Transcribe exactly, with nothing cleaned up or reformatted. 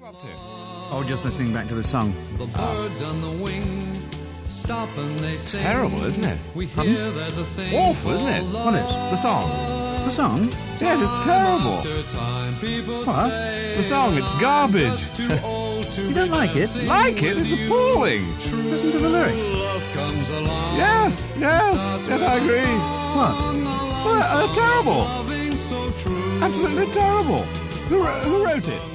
up to? Oh, just listening back to the song. The birds on the wing stop and they sing. Terrible, isn't it? We hear there's a thing. Awful, isn't it? What is? The song. The song? Yes, it's terrible. What? The song, it's garbage. You don't like it? Like it? It's appalling. Listen to the lyrics. Yes, yes, yes, I agree. What? Well, uh, terrible. Absolutely terrible. Who, who wrote it?